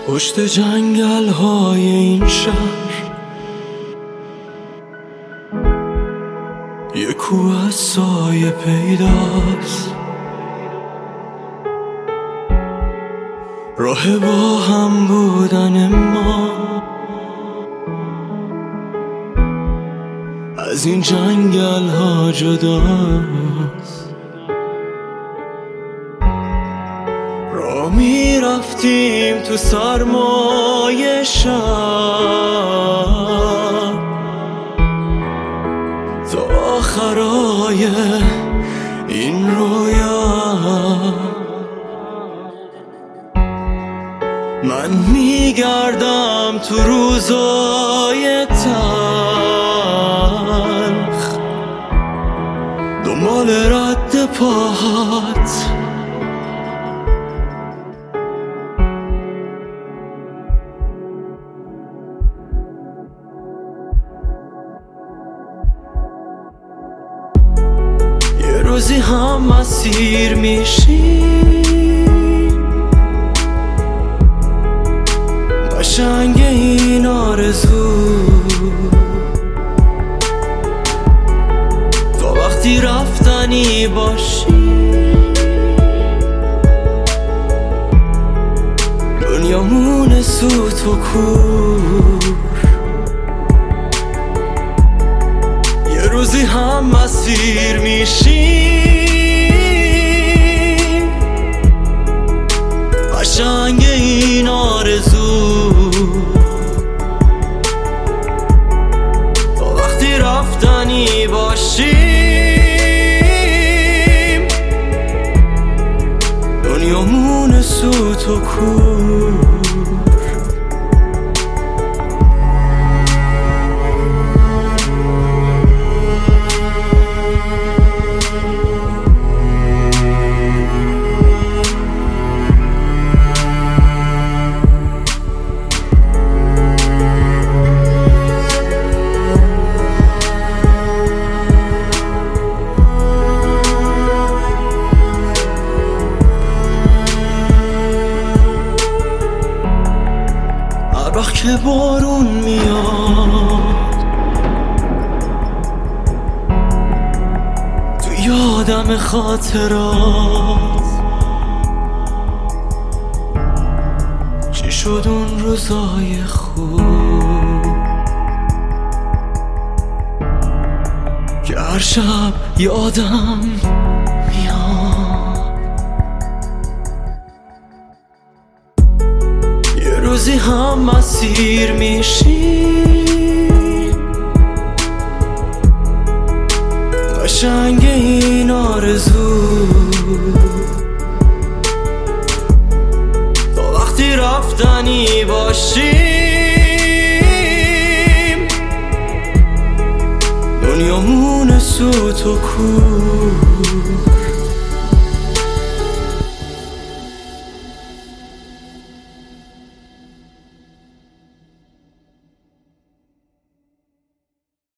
پشت جنگل های این شهر یه کوه از سایه پیداست، راه با هم بودن ما از این جنگل ها جداست. را می رفتیم تو سرمای شب تا آخرای این رویا. من می گردم تو روزای تلخ دنبال رد پاهات، یه روزی هم مسیر میشیم، قشنگ این آرزو تا وقتی رفتنی باشی دنیامون سوت و کور. یه روزی هم مسیر میشیم، قشنگ این آرزو تا وقتی رفتنی باشیم دنیامون سوت و کور. که بارون میاد تو یادم خاطرات، چی شد اون روزای خوب که هر شب یادم میاد. روزی هم مسیر میشیم، قشنگ این آرزو تا وقتی رفتنی باشیم دنیامون سوت و کور.